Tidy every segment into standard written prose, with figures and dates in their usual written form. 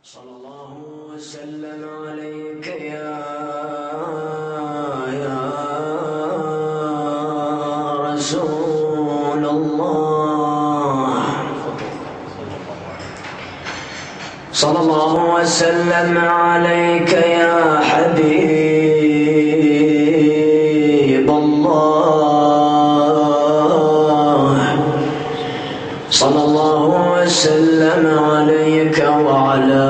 صلى الله وسلم عليك يا رسول الله. صلى الله وسلم عليك يا حبيب الله. صلى الله وسلم عليك وعلى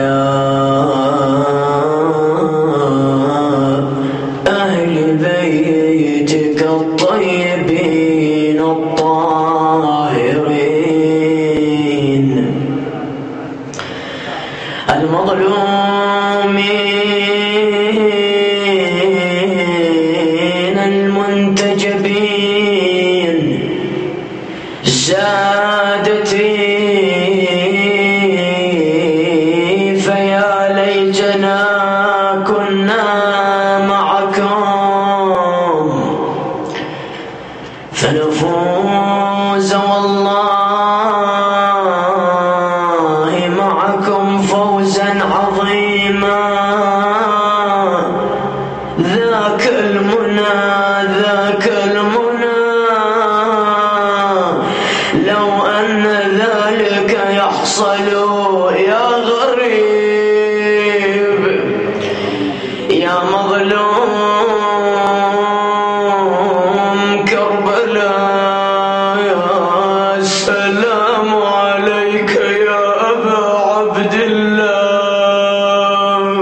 أهل بيتك الطيبين الطاهرين المظلومين المنتجبين سادتي فيا ليتنا كنا معكم فنفوز والله معكم فوزا عظيما. ذاك المنى ذاك المنى لو أن ذلك يحصل يا غريب يا مظلوم كربلاء. يا السلام عليك يا أبا عبد الله.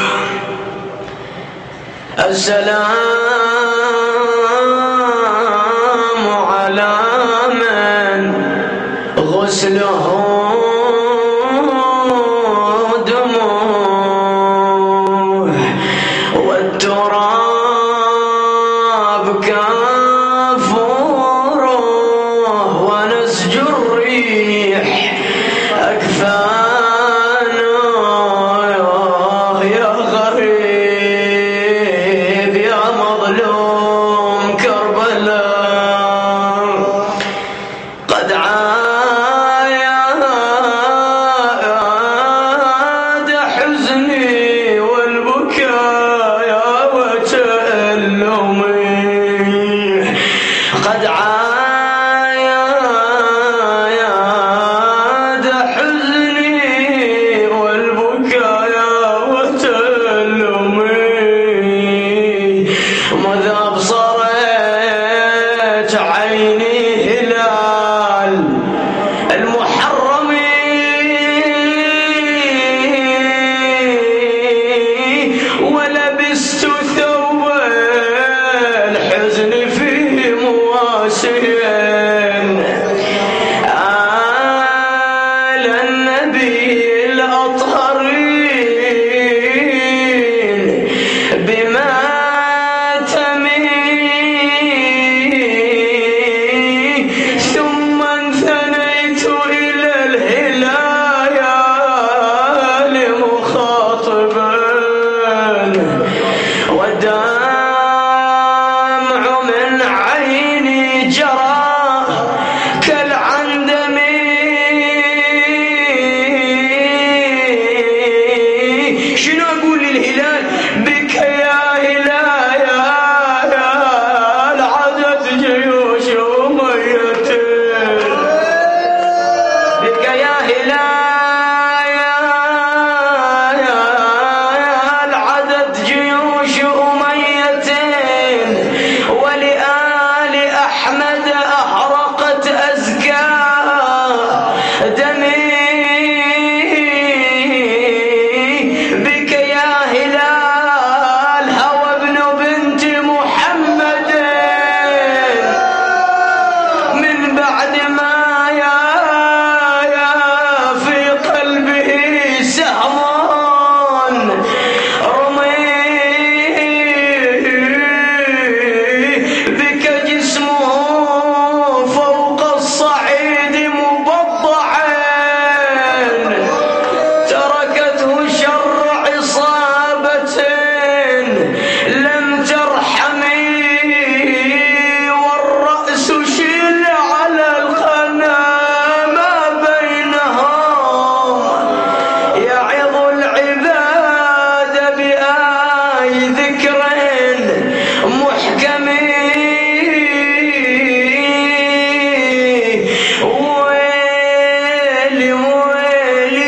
السلام على من غسله دموع والتراب كافوره ونسج الريح أكفانه. يا غريب يا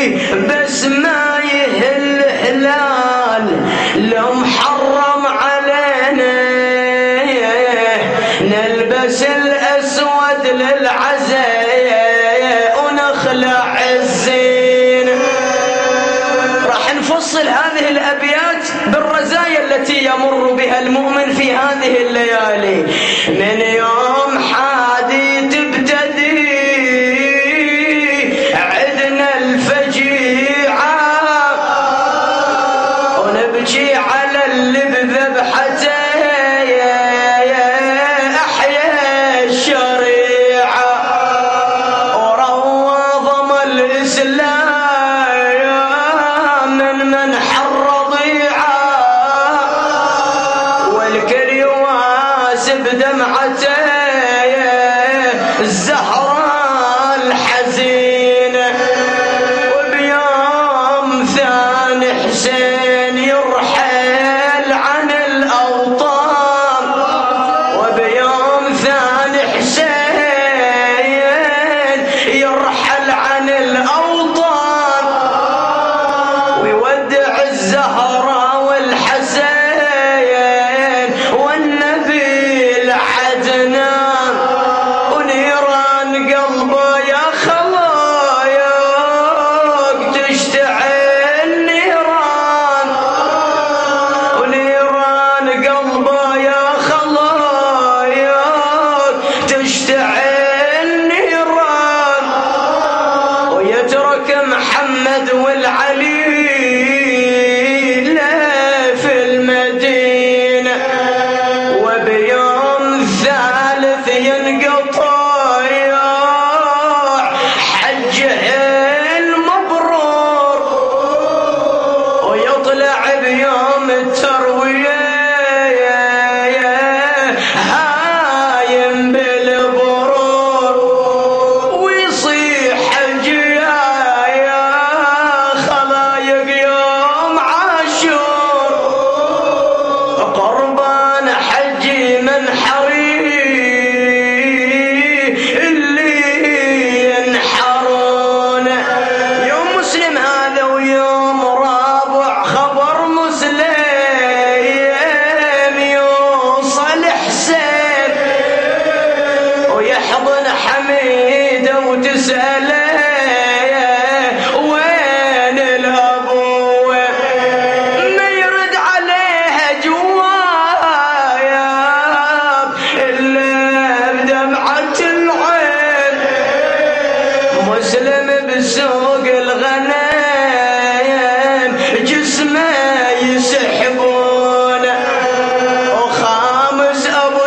بس ما يهل حلال لو محرم علينا نلبس الأسود للعزاء ونخلع الزين. راح نفصل هذه الأبيات بالرزايا التي يمر بها المؤمن في هذه الليالي. من يوم حادي تبتدي عدنا الفجيعة ونبكي على اللي بذبحته أحيا الشريعة وروض الإسلام من حر ضيعة والكل يواسب دمعته الزهراء الحزينة. وبيوم ثاني حسين يرحل عن الأوطان وبيوم ثاني حسين يرحل عن الأوطان ويودع الزهراء والحسين والنبي العدنان ونيران قلبه يا خلايق تشتعل نيران ونيران قلبه يا خلايق تشتعل نيران ويترك محمد والعلي في المدينة. وبيوم ثالث ينقطع حجه المبرور ويطلع بيوم التروية هايم بالبرور ويصيح الجيايا خلايق يوم عاشور قربان حجي من اللي ينحرون. يوم مسلم هذا ويوم رابع خبر مسلم يوصل حسين ويحضن حميده وتسأله وين الأبوة ما يرد عليها جواب إلا بدمعة العين. مسلم بسوق الغنم جسمه يسحبون وخامس أبو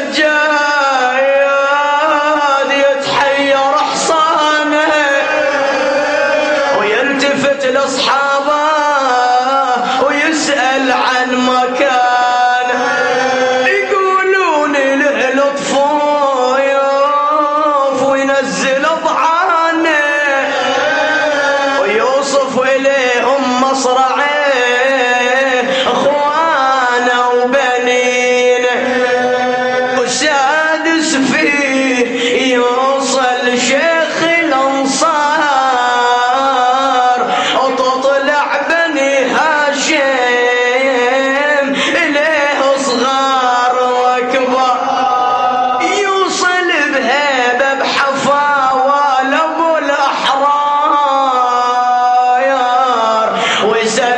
السجاد يتحير حصانه ويلتفت لأصحابه ويسأل عن مكانه يقولون له لطفوف وينزل ضعانه ويوصف إليهم مصرعيه اخوانه وبنينه. والسادس فيه يوصل شيخ الأنصار وتطلع بني هاشم إليه صغار وكبار يوصل بهيبة بحفاوة لأبو الأحرار ويسأل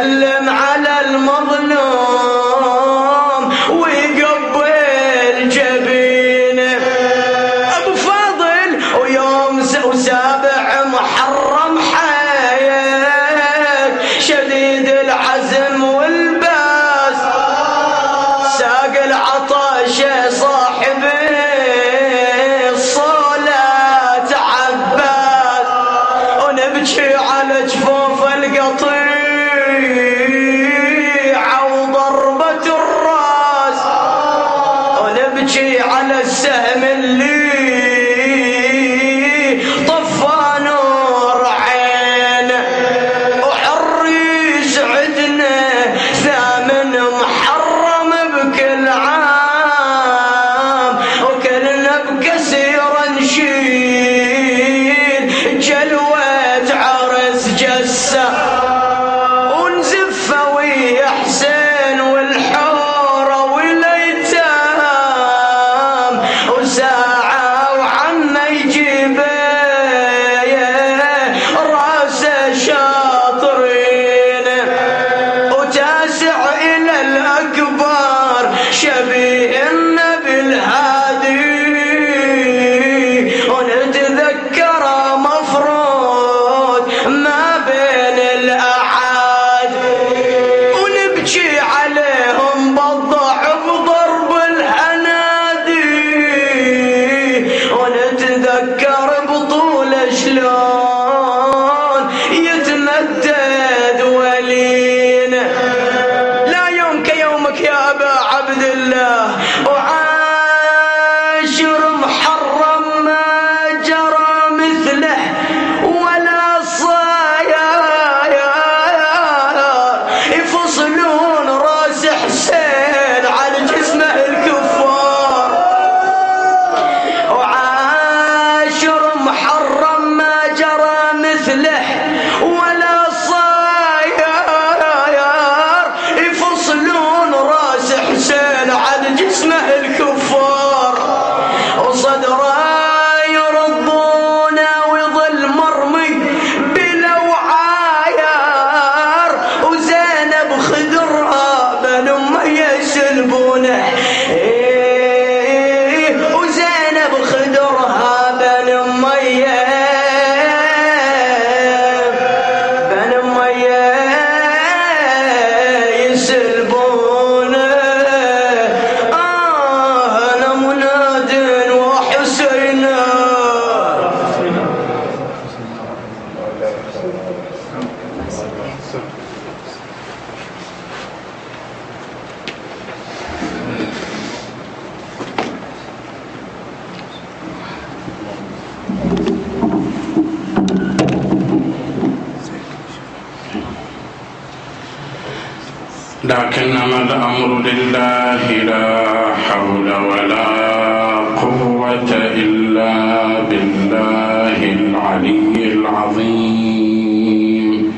لكنما الأمر لله لا حول ولا قوة إلا بالله العلي العظيم.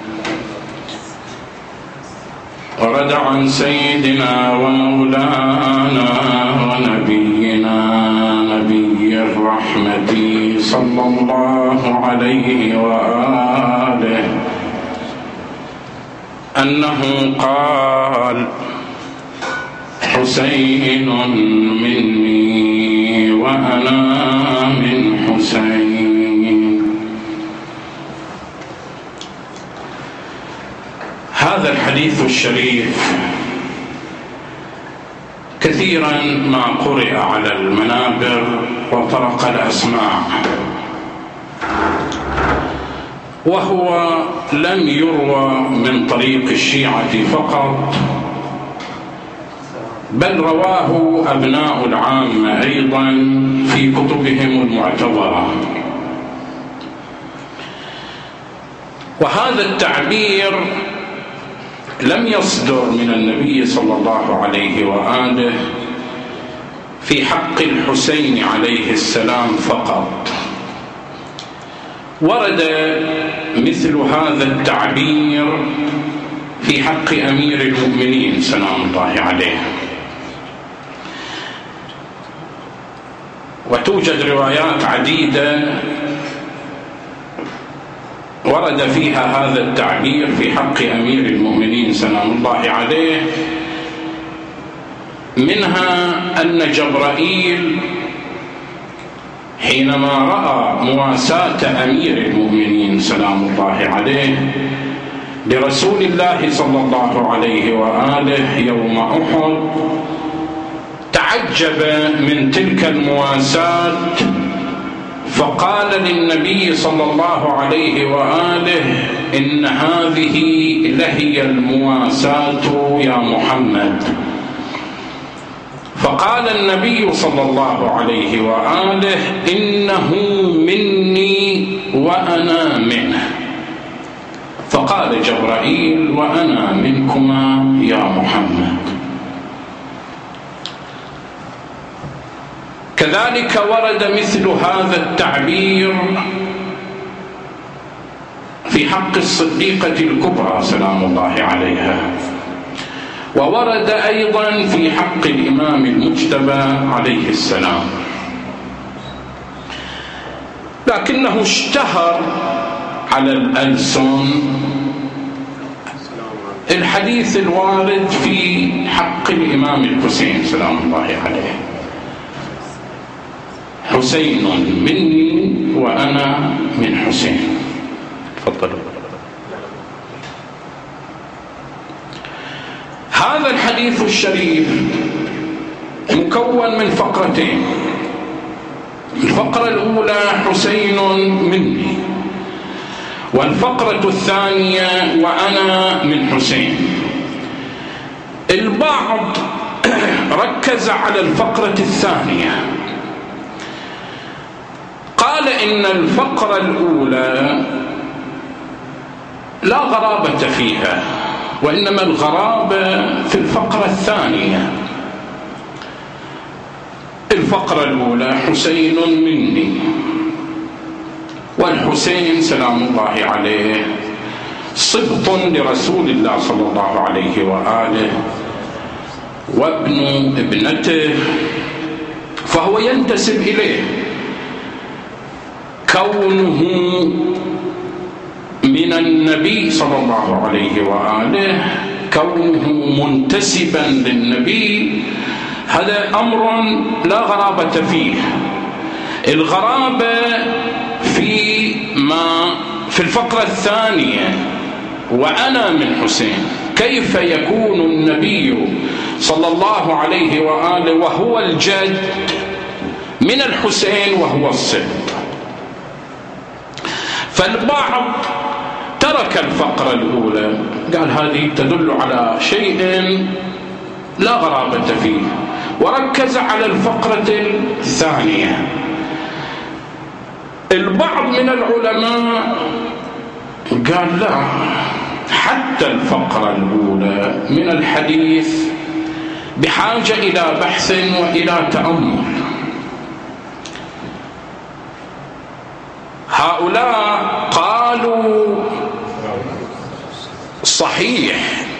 ورد عن سيدنا ومولانا ونبينا نبي الرحمة صلى الله عليه وآله أنه قال: حسين مني وأنا من حسين. هذا الحديث الشريف كثيرا ما قرئ على المنابر وطرق الأسماع، وهو لم يروى من طريق الشيعة فقط، بل رواه أبناء العامة أيضا في كتبهم المعتبرة. وهذا التعبير لم يصدر من النبي صلى الله عليه وآله في حق الحسين عليه السلام فقط، ورد مثل هذا التعبير في حق أمير المؤمنين سلام الله عليه، وتوجد روايات عديدة ورد فيها هذا التعبير في حق أمير المؤمنين سلام الله عليه، منها أن جبرائيل حينما رأى مواساة أمير المؤمنين سلام الله عليه لرسول الله صلى الله عليه وآله يوم أحد، تعجب من تلك المواساة، فقال للنبي صلى الله عليه وآله: إن هذه لهي المواساة يا محمد. فقال النبي صلى الله عليه وآله: إنه مني وأنا منه. فقال جبرائيل: وأنا منكما يا محمد. كذلك ورد مثل هذا التعبير في حق الصديقة الكبرى سلام الله عليها، وورد أيضا في حق الإمام المجتبى عليه السلام، لكنه اشتهر على الألسن الحديث الوارد في حق الإمام الحسين سلام الله عليه: حسين مني وأنا من حسين. تفضلوا. هذا الحديث الشريف مكون من فقرتين. الفقرة الأولى: حسين مني، والفقرة الثانية: وأنا من حسين. البعض ركز على الفقرة الثانية، قال إن الفقرة الأولى لا غرابة فيها، وإنما الغرابة في الفقرة الثانية. الفقرة الأولى: حسين مني، والحسين سلام الله عليه صبط لرسول الله صلى الله عليه وآله وابن ابنته، فهو ينتسب إليه. كونه من النبي صلى الله عليه وآله، كونه منتسبا للنبي، هذا أمر لا غرابة فيه. الغرابة في الفقرة الثانية: وأنا من حسين. كيف يكون النبي صلى الله عليه وآله وهو الجد من الحسين وهو الصبط؟ فالبعض ترك الفقرة الأولى، قال هذه تدل على شيء لا غرابة فيه، وركز على الفقرة الثانية. البعض من العلماء قال لا، حتى الفقرة الأولى من الحديث بحاجة إلى بحث وإلى تأمل. هؤلاء قالوا صحيح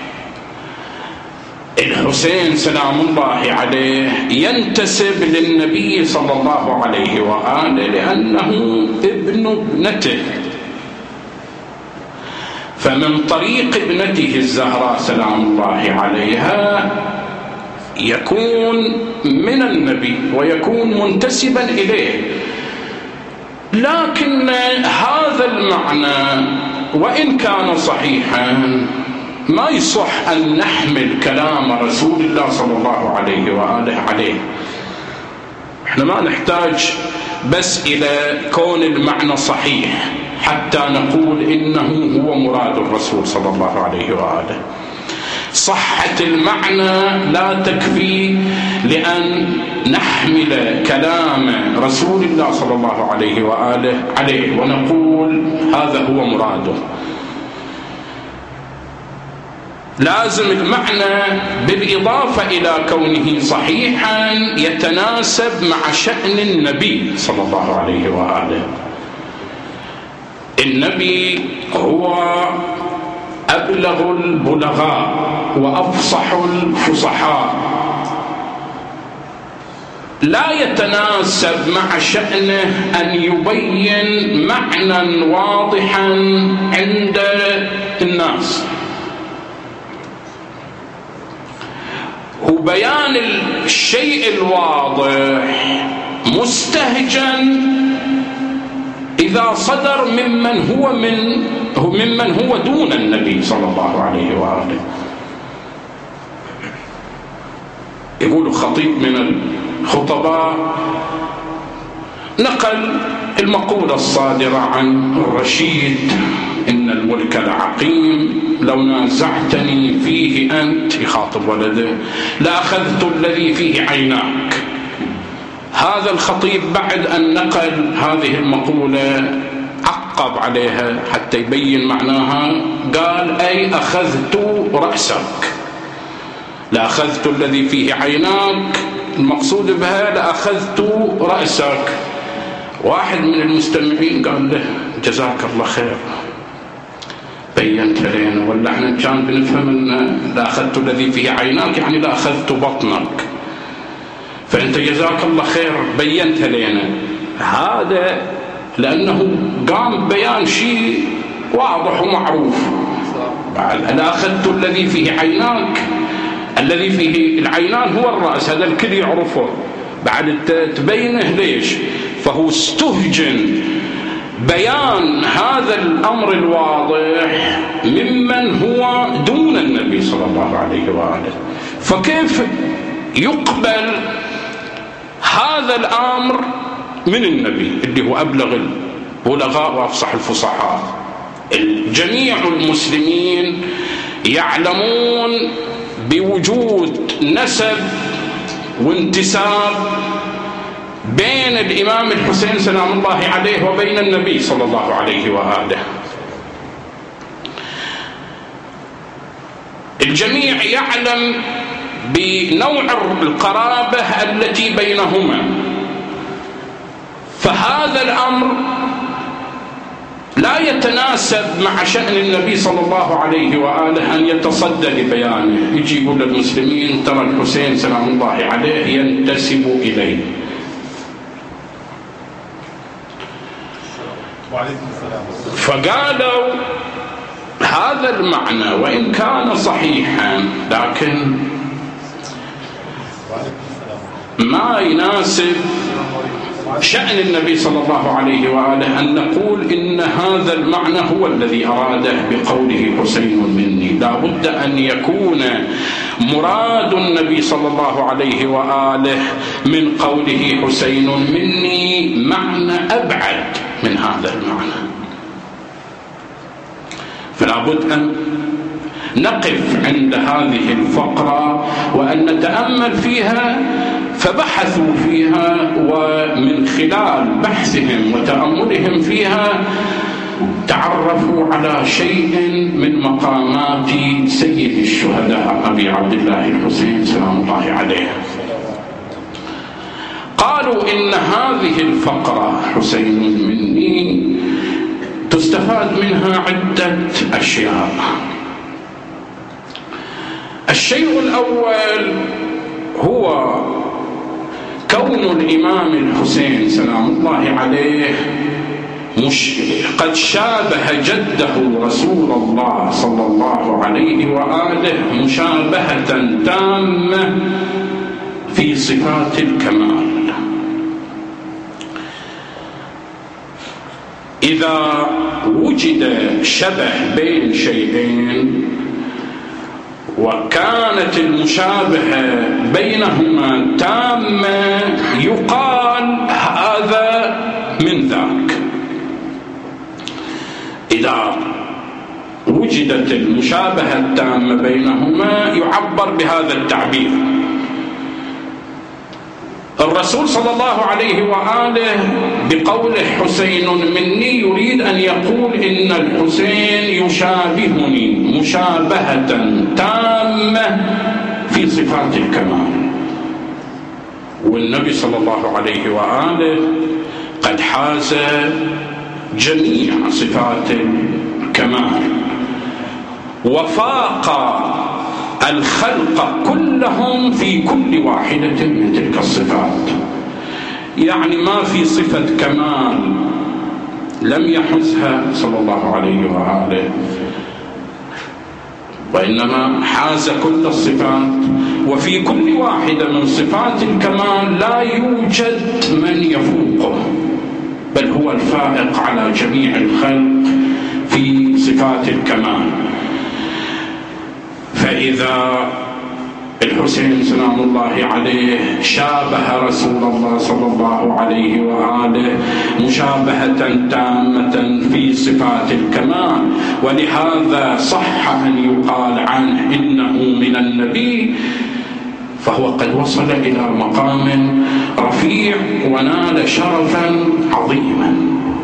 الحسين سلام الله عليه ينتسب للنبي صلى الله عليه وآله لأنه ابن ابنته، فمن طريق ابنته الزهراء سلام الله عليها يكون من النبي ويكون منتسبا إليه. لكن هذا المعنى وإن كان صحيحا ما يصح أن نحمل كلام رسول الله صلى الله عليه وآله عليه. احنا ما نحتاج بس إلى كون المعنى صحيح حتى نقول إنه هو مراد الرسول صلى الله عليه وآله. صحة المعنى لا تكفي لأن نحمل كلام رسول الله صلى الله عليه وآله عليه ونقول هذا هو مراده. لازم المعنى بالإضافة إلى كونه صحيحا يتناسب مع شأن النبي صلى الله عليه وآله. النبي هو أبلغ البلغاء وأفصح الفصحاء، لا يتناسب مع شأنه أن يبين معنى واضحا عند الناس. وبيان الشيء الواضح مستهجن إذا صدر ممن هو دون النبي صلى الله عليه وآله. يقول خطيب من الخطباء نقل المقولة الصادرة عن الرشيد: إن الملك لعقيم لو نازعتني فيه أنت، يخاطب ولده، لأخذت الذي فيه عيناك. هذا الخطيب بعد أن نقل هذه المقولة عقب عليها حتى يبين معناها، قال: أي أخذت رأسك، لأخذت الذي فيه عيناك، المقصود بها لأخذت رأسك. واحد من المستمعين قال له: جزاك الله خير، بينت لنا، ولا احنا كان بنفهم ان لأخذت الذي فيه عيناك يعني لأخذت بطنك، فأنت جزاك الله خير بينت لنا. هذا لأنه قام بيان شيء واضح ومعروف. لأخذت الذي فيه عيناك، الذي فيه العينان هو الرأس، هذا الكل يعرفه، بعد تبينه ليش؟ فهو استهجن بيان هذا الأمر الواضح ممن هو دون النبي صلى الله عليه وآله. فكيف يقبل هذا الأمر من النبي اللي هو أبلغ البلغاء وأفصح الفصحاء؟ جميع المسلمين يعلمون بوجود نسب وانتساب بين الإمام الحسين سلام الله عليه وبين النبي صلى الله عليه وآله. الجميع يعلم بنوع القرابة التي بينهما، فهذا الأمر لا يتناسب مع شأن النبي صلى الله عليه وآله أن يتصدى لبيانه. يجي يقول للمسلمين: ترى الحسين سلام الله عليه ينتسب إليه. فقالوا هذا المعنى وإن كان صحيحا لكن ما يناسب شأن النبي صلى الله عليه وآله أن نقول إن هذا المعنى هو الذي أراده بقوله حسين مني. لا بد أن يكون مراد النبي صلى الله عليه وآله من قوله حسين مني معنى أبعد من هذا المعنى. فلا بد أن نقف عند هذه الفقرة وأن نتأمل فيها. فبحثوا فيها، ومن خلال بحثهم وتأملهم فيها تعرفوا على شيء من مقامات سيد الشهداء أبي عبد الله الحسين سلام الله عليه. قالوا إن هذه الفقرة حسين مني تستفاد منها عدة أشياء. الشيء الأول هو كون الإمام الحسين سلام الله عليه قد شابه جده رسول الله صلى الله عليه وآله مشابهة تامة في صفات الكمال. إذا وجد شبه بين شيئين وكانت المشابهة بينهما تامة يقال هذا من ذاك. إذا وجدت المشابهة التامة بينهما يعبر بهذا التعبير. الرسول صلى الله عليه وآله بقوله حسين مني يريد أن يقول إن الحسين يشابهني مشابهة تامة في صفات الكمال، والنبي صلى الله عليه وآله قد حاز جميع صفات الكمال وفاق الخلق كلهم في كل واحدة من تلك الصفات. يعني ما في صفة كمال لم يحزها صلى الله عليه وآله، وإنما حاز كل الصفات، وفي كل واحدة من صفات الكمال لا يوجد من يفوقه، بل هو الفائق على جميع الخلق في صفات الكمال. فإذا الحسين سلام الله عليه شابه رسول الله صلى الله عليه وآله مشابهة تامة في صفات الكمال، ولهذا صح أن يقال عنه إنه من النبي، فهو قد وصل إلى مقام رفيع ونال شرفا عظيما،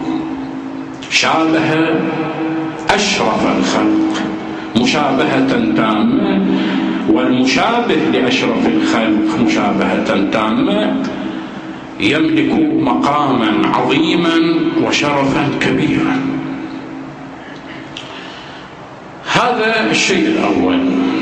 شابه أشرف الخلق مشابهة تامة، والمشابه لأشرف الخلق مشابهة تامة يملك مقاما عظيما وشرفا كبيرا. هذا الشيء الأول.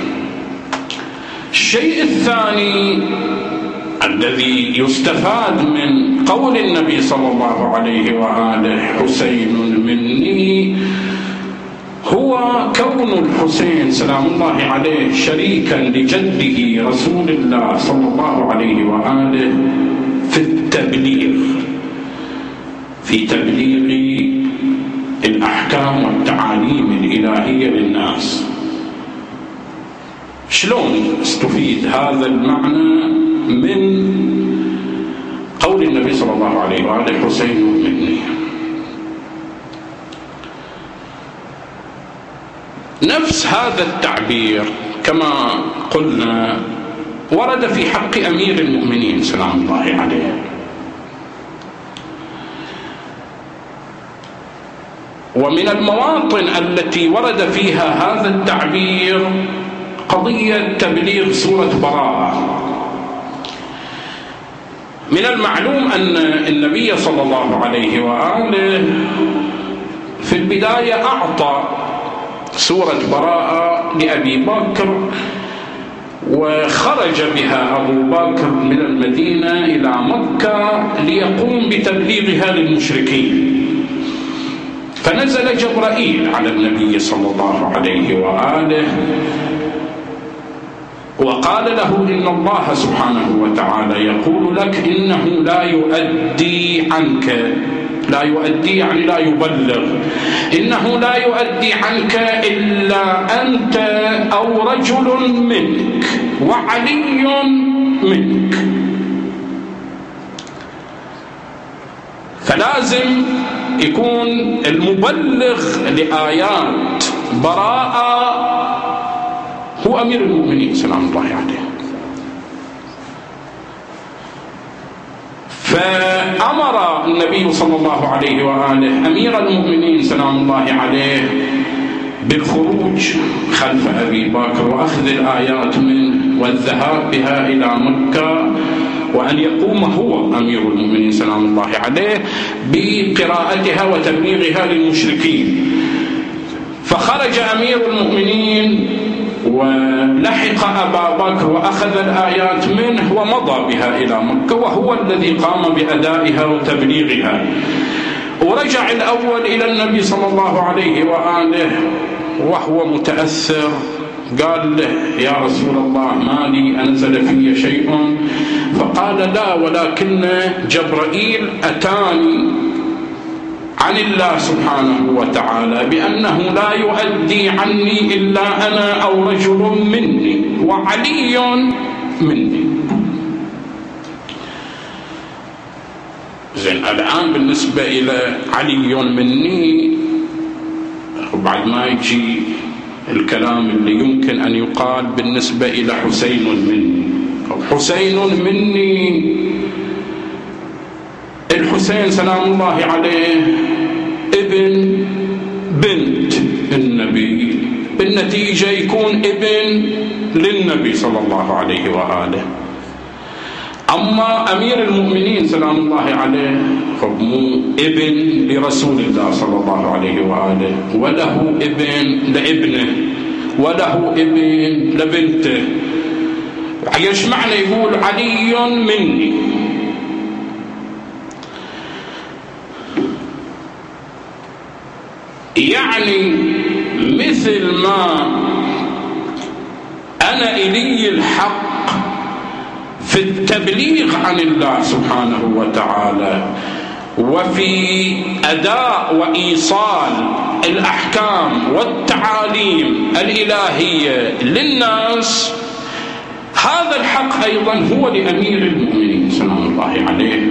الشيء الثاني الذي يستفاد من قول النبي صلى الله عليه وآله حسين مني هو كون الحسين سلام الله عليه شريكا لجده رسول الله صلى الله عليه وآله في التبليغ، في تبليغ الأحكام والتعاليم الإلهية للناس. شلون استفيد هذا المعنى من قول النبي صلى الله عليه وآله حسين مني؟ نفس هذا التعبير كما قلنا ورد في حق أمير المؤمنين سلام الله عليه، ومن المواطن التي ورد فيها هذا التعبير قضية تبليغ سورة براءة. من المعلوم أن النبي صلى الله عليه وآله في البداية أعطى سورة براءة لأبي بكر، وخرج بها أبو بكر من المدينة إلى مكة ليقوم بتبليغها للمشركين، فنزل جبرائيل على النبي صلى الله عليه وآله وقال له إن الله سبحانه وتعالى يقول لك إنه لا يؤدي عنك، لا يؤدي يعني لا يبلغ، إنه لا يؤدي عنك إلا أنت أو رجل منك وعلي منك. فلازم يكون المبلغ لآيات براءة هو أمير المؤمنين سلام الله عليه. فأمر النبي صلى الله عليه وآله أمير المؤمنين سلام الله عليه بالخروج خلف أبي بكر وأخذ الآيات منه والذهاب بها إلى مكة، وأن يقوم هو أمير المؤمنين سلام الله عليه بقراءتها وتبليغها للمشركين. فخرج أمير المؤمنين ولحق أبا بكر وأخذ الآيات منه ومضى بها إلى مكة، وهو الذي قام بأدائها وتبليغها. ورجع الأول إلى النبي صلى الله عليه وآله وهو متأثر، قال له: يا رسول الله، ما لي أنزل في شيء؟ فقال: لا، ولكن جبرائيل أتاني عن الله سبحانه وتعالى بأنه لا يؤدي عني إلا أنا أو رجل مني وعلي مني. زين، الآن بالنسبة إلى علي مني، وبعد ما يجي الكلام اللي يمكن أن يقال بالنسبة إلى حسين مني. حسين مني، الحسين سلام الله عليه ابن بنت النبي، بالنتيجة يكون ابن للنبي صلى الله عليه وآله. أما أمير المؤمنين سلام الله عليه مو ابن لرسول الله صلى الله عليه وآله، وله ابن لابنه، وله ابن لبنته. ايش معنى يقول علي مني؟ يعني مثل ما أنا إلي الحق في التبليغ عن الله سبحانه وتعالى وفي أداء وإيصال الأحكام والتعاليم الإلهية للناس، هذا الحق أيضا هو لأمير المؤمنين سلام الله عليه.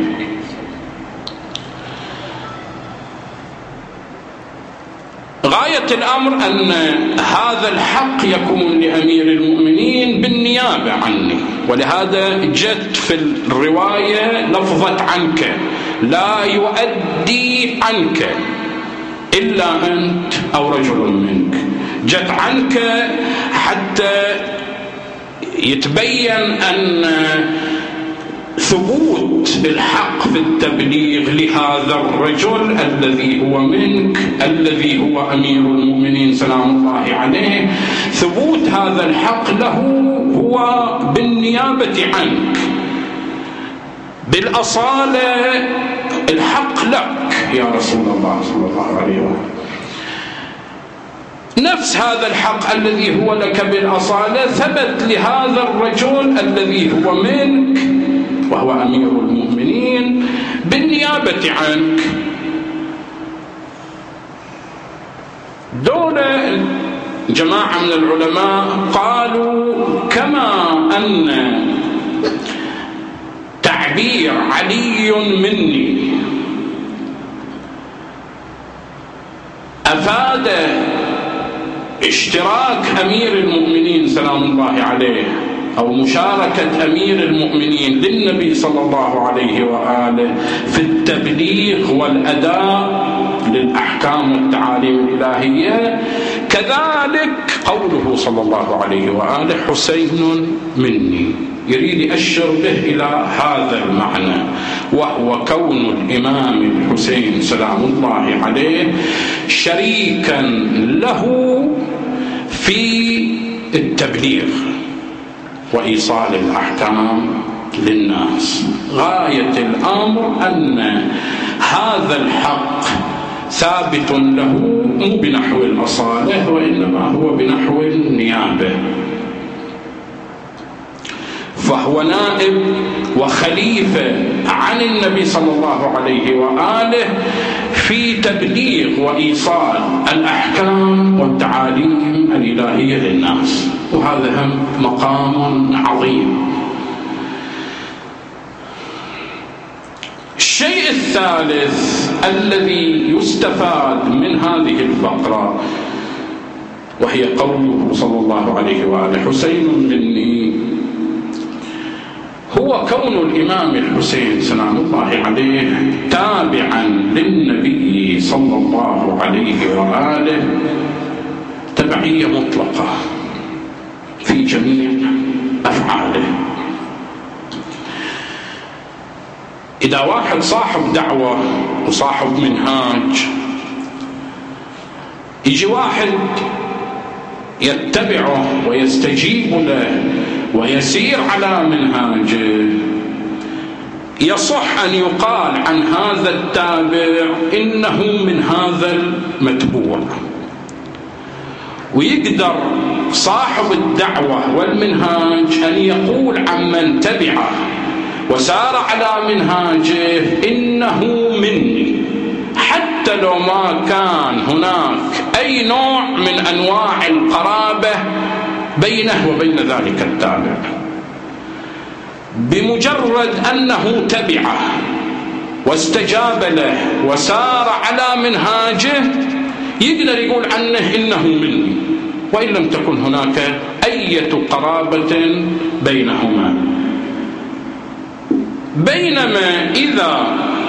غاية الأمر أن هذا الحق يكون لأمير المؤمنين بالنيابة عني، ولهذا جت في الرواية لفظة عنك، لا يؤدي عنك إلا أنت أو رجل منك. جت عنك حتى يتبين أن ثبوت الحق في التبليغ لهذا الرجل الذي هو منك، الذي هو أمير المؤمنين سلام الله عليه، ثبوت هذا الحق له هو بالنيابة عنك، بالأصالة الحق لك يا رسول الله صلى الله عليه وسلم. نفس هذا الحق الذي هو لك بالأصالة ثبت لهذا الرجل الذي هو منك وهو أمير المؤمنين بالنيابة عنك. دولة جماعة من العلماء قالوا كما أن تعبير علي مني أفاد اشتراك أمير المؤمنين سلام الله عليه أو مشاركة أمير المؤمنين للنبي صلى الله عليه وآله في التبليغ والأداء للأحكام والتعاليم الإلهية، كذلك قوله صلى الله عليه وآله حسين مني يريد يأشر به إلى هذا المعنى، وهو كون الإمام الحسين سلام الله عليه شريكا له في التبليغ وإيصال الأحكام للناس. غاية الأمر أن هذا الحق ثابت له مو بنحو الأصالة وإنما هو بنحو النيابة، فهو نائب وخليفة عن النبي صلى الله عليه وآله في تبليغ وإيصال الأحكام والتعاليم الإلهية للناس، وهذا هم مقام عظيم. الشيء الثالث الذي يستفاد من هذه الفقرة وهي قوله صلى الله عليه وآله حسين مني، هو هو كون الإمام الحسين سلام الله عليه تابعا للنبي صلى الله عليه وآله تبعية مطلقة في جميع أفعاله. إذا واحد صاحب دعوة وصاحب منهاج، يجي واحد يتبعه ويستجيب له ويسير على منهاجه، يصح أن يقال عن هذا التابع إنه من هذا المتبوع، ويقدر صاحب الدعوة والمنهاج أن يقول عن من تبعه وسار على منهاجه إنه مني، حتى لو ما كان هناك أي نوع من أنواع القرابة بينه وبين ذلك التابع. بمجرد أنه تبعه واستجاب له وسار على منهاجه يقدر يقول عنه إنه مني، وإن لم تكن هناك أي قرابة بينهما. بينما إذا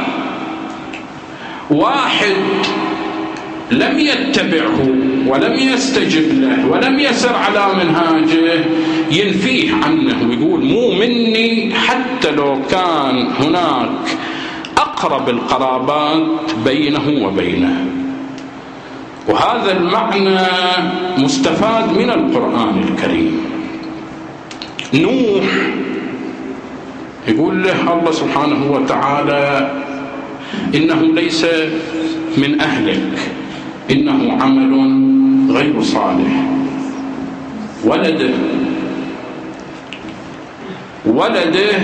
واحد لم يتبعه ولم يستجب له ولم يسر على منهاجه ينفيه عنه ويقول مو مني، حتى لو كان هناك أقرب القرابات بينه وبينه. وهذا المعنى مستفاد من القرآن الكريم. نوح يقول له الله سبحانه وتعالى إنه ليس من أهلك، إنه عمل غير صالح. ولده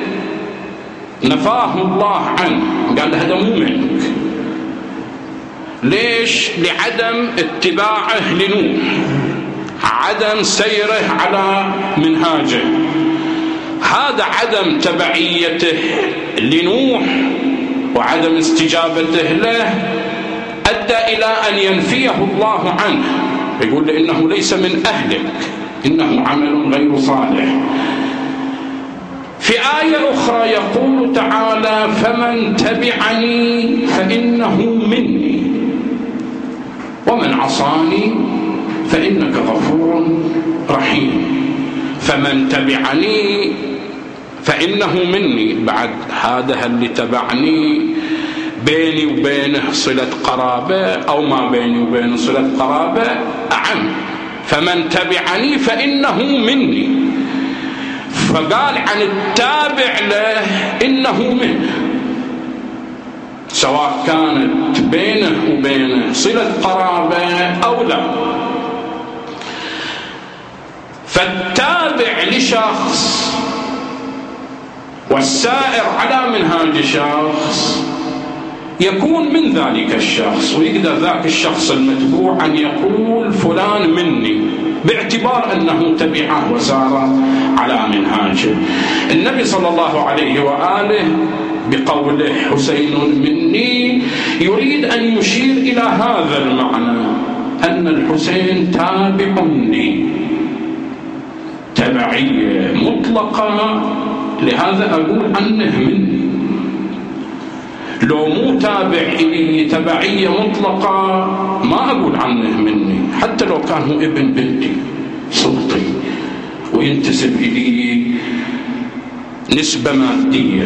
نفاه الله عنه، قال هذا مو منك. ليش؟ لعدم اتباعه لنوح، عدم سيره على منهاجه. هذا عدم تبعيته لنوح وعدم استجابته له أدى إلى أن ينفيه الله عنه، يقول له إنه ليس من أهلك، إنه عمل غير صالح. في آية أخرى يقول تعالى فمن تبعني فإنه مني ومن عصاني فإنك غفور رحيم. فمن تبعني فإنه مني، بعد هذا اللي تبعني بيني وبينه صلة قرابة أو ما بيني وبينه صلة قرابة أعم. فمن تبعني فإنه مني، فقال عن التابع له إنه منه، سواء كانت بينه وبينه صلة قرابة أو لا. فالتابع لشخص والسائر على منهاج شخص يكون من ذلك الشخص، ويقدر ذاك الشخص المتبوع أن يقول فلان مني باعتبار أنه تبعه وسار على منهاجه. النبي صلى الله عليه وآله بقوله حسين مني يريد أن يشير إلى هذا المعنى، أن الحسين تابع لي تبعية مطلقة، لهذا أقول عنه مني. لو مو تابع إلي تبعية مطلقة ما أقول عنه مني، حتى لو كان هو ابن بنتي صلتي وينتسب إلي نسبة مادية.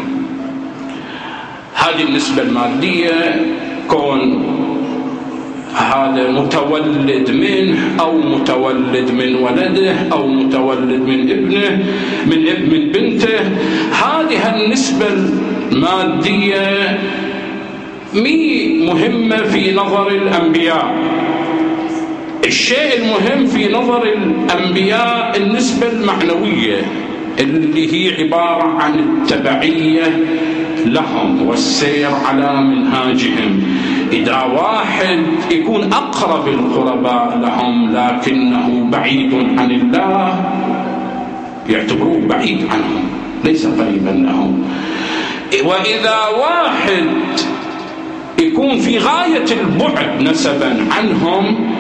هذه النسبة المادية كون هذا متولد منه أو متولد من ولده أو متولد من ابنه من بنته، هذه النسبة المادية مي مهمة في نظر الأنبياء. الشيء المهم في نظر الأنبياء النسبة المعنوية اللي هي عبارة عن التبعية لهم والسير على منهاجهم. إذا واحد يكون أقرب القرباء لهم لكنه بعيد عن الله يعتبروه بعيد عنهم ليس قريبا لهم. وإذا واحد يكون في غاية البعد نسبا عنهم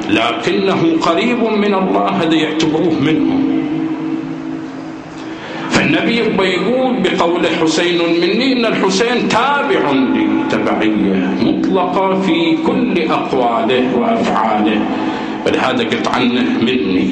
لكنه قريب من الله هذا يعتبروه منهم. فالنبي يقول بقول حسين مني إن الحسين تابع لي تبعية مطلقة في كل أقواله وأفعاله، ولهذا قلت عنه مني.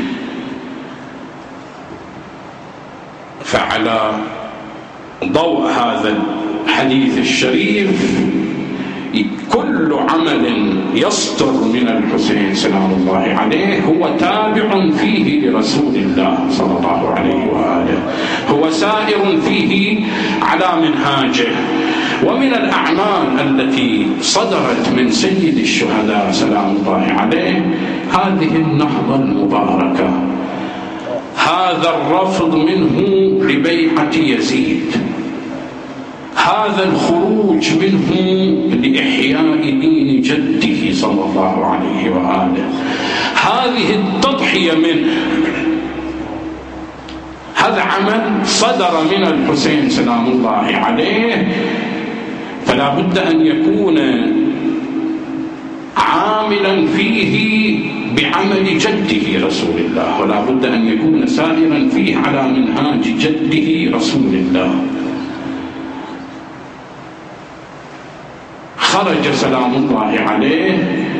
فعلى ضوء هذا الحديث الشريف كل عمل يصدر من الحسين سلام الله عليه هو تابع فيه لرسول الله صلى الله عليه وآله، هو سائر فيه على منهاجه. ومن الأعمال التي صدرت من سيد الشهداء سلام الله عليه هذه النهضة المباركة، هذا الرفض منه لبيعة يزيد، هذا الخروج منه لإحياء دين جده صلى الله عليه وآله، هذه التضحية منه، هذا عمل صدر من الحسين سلام الله عليه، فلا بد أن يكون عاملا فيه بعمل جده رسول الله، ولا بد أن يكون سائرا فيه على منهاج جده رسول الله. خرج سلام الله عليه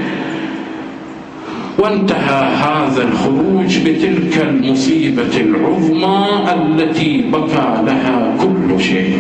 وانتهى هذا الخروج بتلك المصيبة العظمى التي بكى لها كل شيء،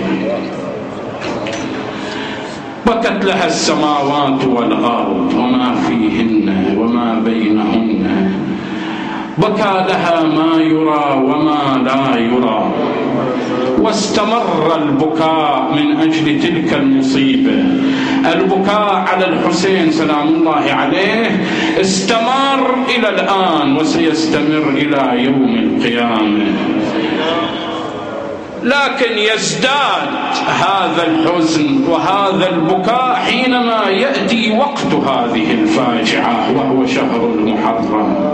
بكت لها السماوات والأرض وما فيهن وما بينهن، بكى لها ما يرى وما لا يرى، واستمر البكاء من أجل تلك المصيبة. البكاء على الحسين سلام الله عليه استمر إلى الآن وسيستمر إلى يوم القيامة، لكن يزداد هذا الحزن وهذا البكاء حينما يأتي وقت هذه الفاجعة وهو شهر المحرم.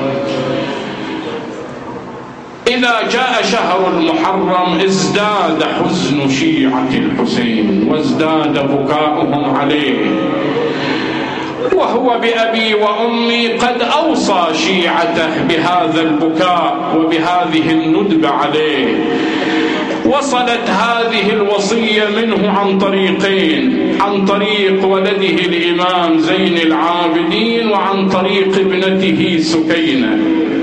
إذا جاء شهر المحرم ازداد حزن شيعة الحسين وازداد بكاؤهم عليه، وهو بأبي وأمي قد أوصى شيعته بهذا البكاء وبهذه الندبة عليه. وصلت هذه الوصية منه عن طريقين، عن طريق ولده الإمام زين العابدين وعن طريق ابنته سكينة.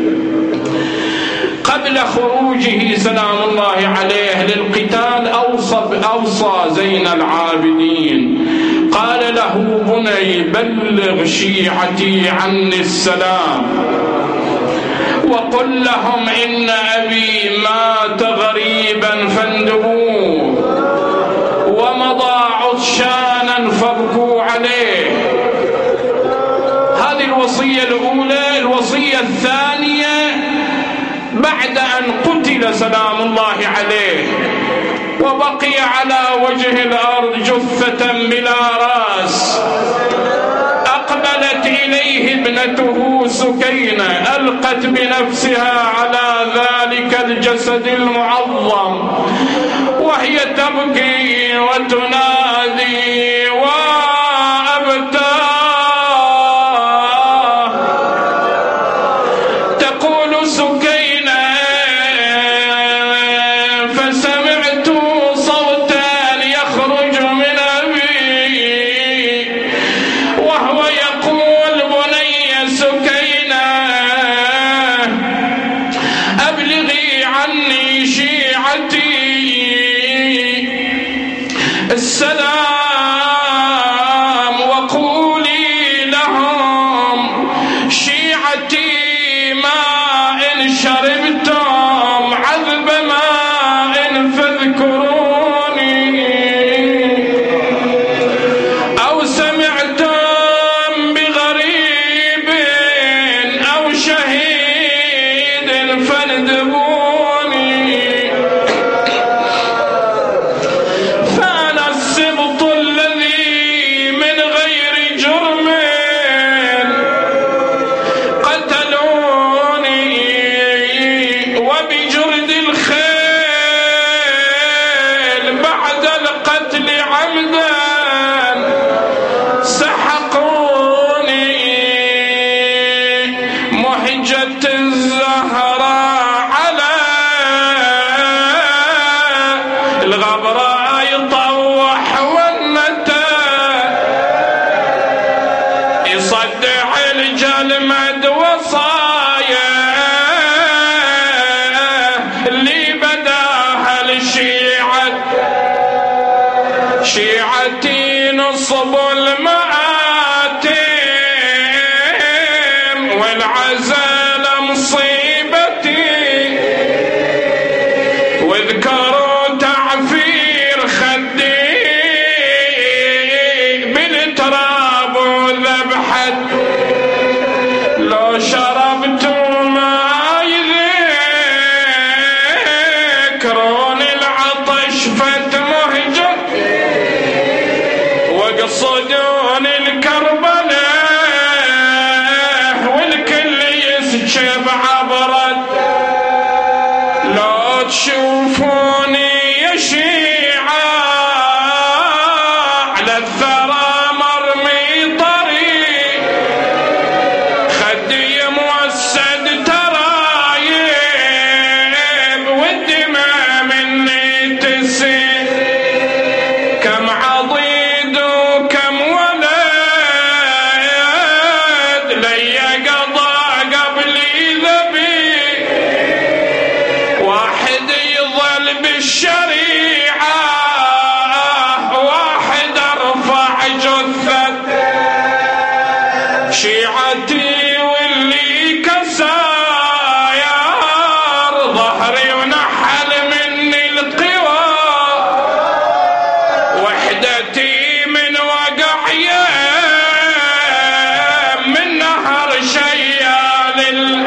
قبل خروجه سلام الله عليه للقتال أوصى زين العابدين، قال له بني بلغ شيعتي عني السلام وقل لهم إن أبي مات غريبا فاندبوه ومضى عطشانا فابكوا عليه. هذه الوصية الأولى. الوصية الثانية بعد أن قتل سلام الله عليه وبقي على وجه الأرض جثة بلا رأس، أقبلت إليه ابنته سكينة ألقت بنفسها على ذلك الجسد المعظم وهي تبكي وتنادي وأبتاه، تقول سكينة فسمعت صوتا يخرج من أبي وهو يقول بني سكينة أبلغي عني شيعتي السلام وقولي لهم شيعتي ما إن شربتم عذب ماء فاذكروني أو سمعتم بغريب أو شهيد فاندبوني. فأنا السبط الذي من غير جرم قتلوني وبجرد الخيل بعد القتل عمدا سحقوني. مهجة الزهراء علي زال مصيبتي واذكروا تعفير خدي بالتراب وذبحت لو شربت ما يذكرون العطش فتمهجر وقصدون الكربلاء والكل يسجب عبرت لو تشوفوني يا شيعة على الثرى مرمي طريق خدي موسد ترايب والدماء مني تسيل كم عضيد وكم ولد لي قضى قبلي ذبي واحد يظل بالشريعة واحد ارفع جثة شيعتي واللي كساير ظهري ونحل مني القوى وحدتي من وقع يم من نهر شيال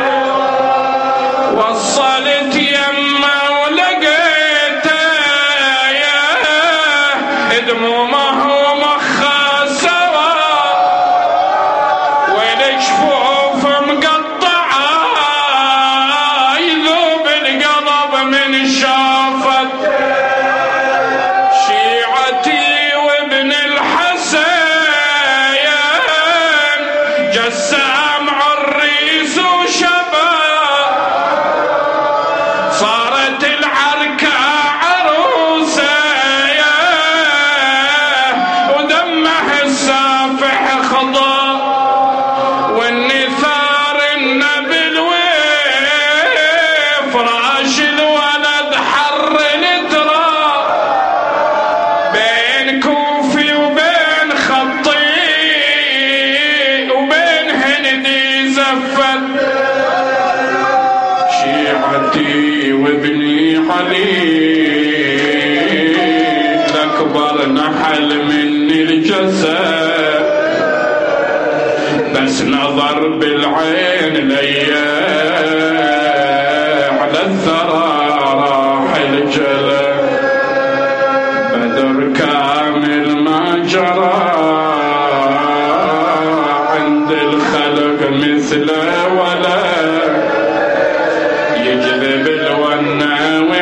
وصلت يمه ولقيته دمومه ومخه سوا والجفوف مقطعه يذوب القلب من شافت شيعتي وابن الحسين جسام عريس وشباب صارت العركة عروسة ودمه السافح خضا والنثار النبل وفراش الولد حر التراب بين كوفي وبين خطي وبين هندي زفت شيعتي وابني علي الأكبر نحل مني الجسد بس نظر بالعين ليا على الثرى راح الجلد بدر كامل ما جرى عند الخلق مثله ولا يجذب الونة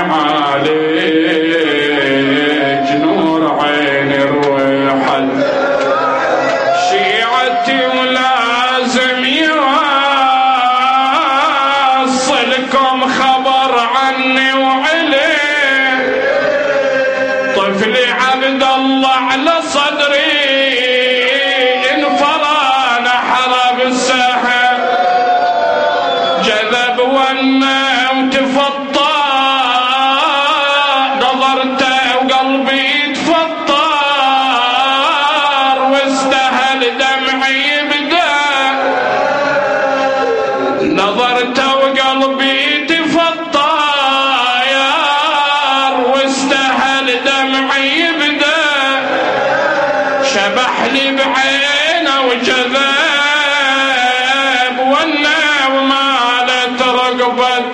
ويعالج نور عين الرويحل شيعتي ولازم يوصلكم خبر عني وعليه طفلي عبد الله على صدري انفرى نحر بالسهم جذب ونه وتفطر نظرته وقلبي تفطر واستهل دمعي يبدا نظرته وقلبي تفطر واستهل دمعي يبدا شبح لي بعينه وجذب ونه ومالت رقبت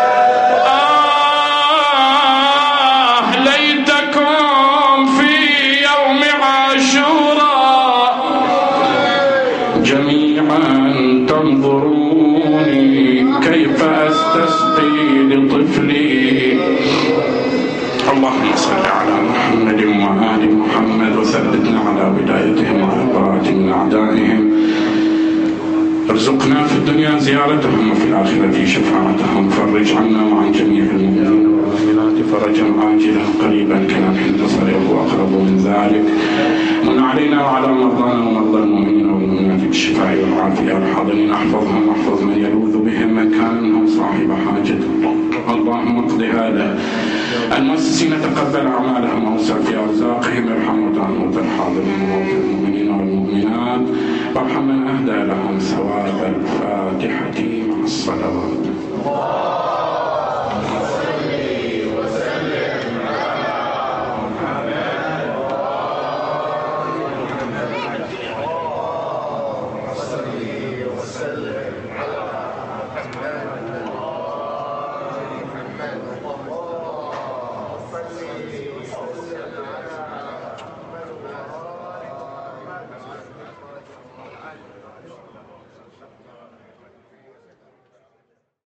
ليتكم في يوم عاشوراء جميعا تنظروني كيف استسقي لطفلي اللهم صل على محمد وآل محمد وثبتنا على بدايتهم وعبرات من أعدائهم ارزقنا في الدنيا زيارتهم وفي الآخرة شفاعتهم فرج عنا وعن جميع المؤمنين والمؤمنات فرجا عاجلا قريبا كلمح البصر وهو أقرب من ذلك من علينا وعلى مرضانا ومرضى المؤمنين والمؤمنات بالشفاء والعافية الحاضرين احفظهم واحفظ من يلوذ بهم من كان منهم صاحب حاجة اللهم اقض هذا المؤسسين تقبل أعمالهم ووسع في أرزاقهم ارحم وتعمد الحاضرين وموتى المؤمنين والمؤمنات وارحم من أهدى لهم ثواب الفاتحة الصلوات.